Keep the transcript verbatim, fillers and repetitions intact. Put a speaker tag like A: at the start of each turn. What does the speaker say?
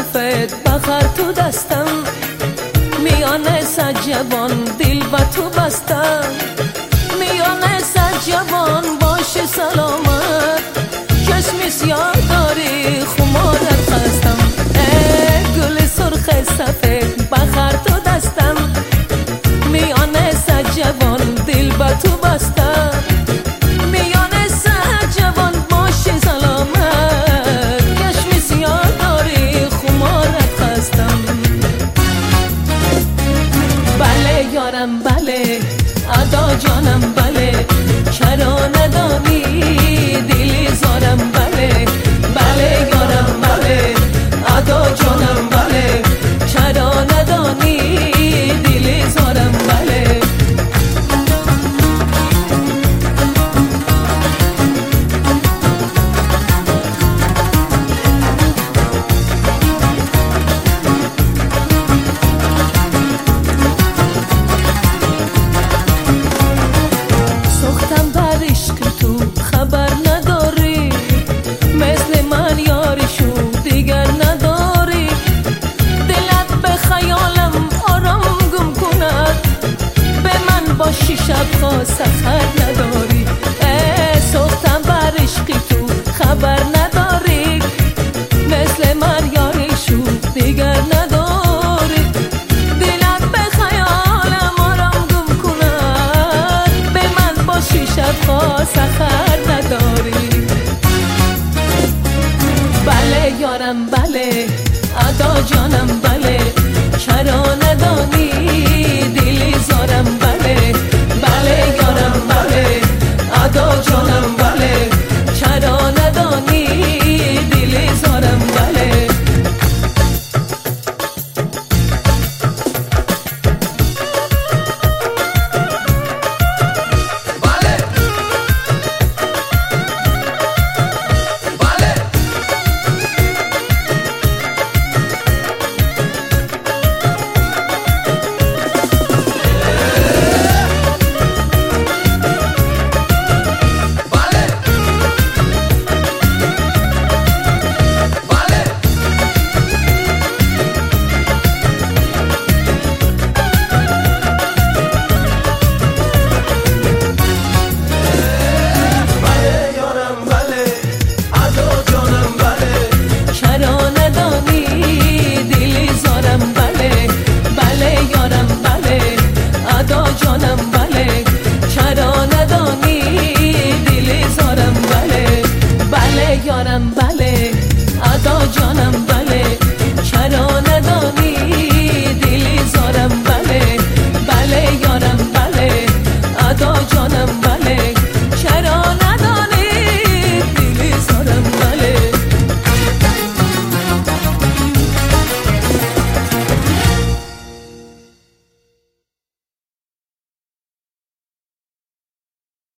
A: سفید بخر تو دستم، میانه صد جوان دل با تو بستم. میانه صد جوان باشی سلامت، چشمی سیاه داری خمارت خستم. ای گل سرخ سفید بخر تو دستم، میانه صد جوان دل با تو بستم. میانه صد جوان باشی سلامت، چشمی سیاه داری خمارت خستم. بله یارم بله ادا جانم بله، چرا ندانی دلی زارم بله. بله یارم بله ادا جانم بله، چرا ندانی دلی زارم بله. خبر نداری مثل من یاریشو دیگر نداری، دلت به خیالم آرام گم کند، به من باشی شبها سحر نداری. ای سوختم بر عشقی تو خبر نداری، مثل من یاریشو دیگر نداری، دلت به خیالم آرام گم کند، به من باشی شبها سحر نداری. بله یارم بله ادا جانم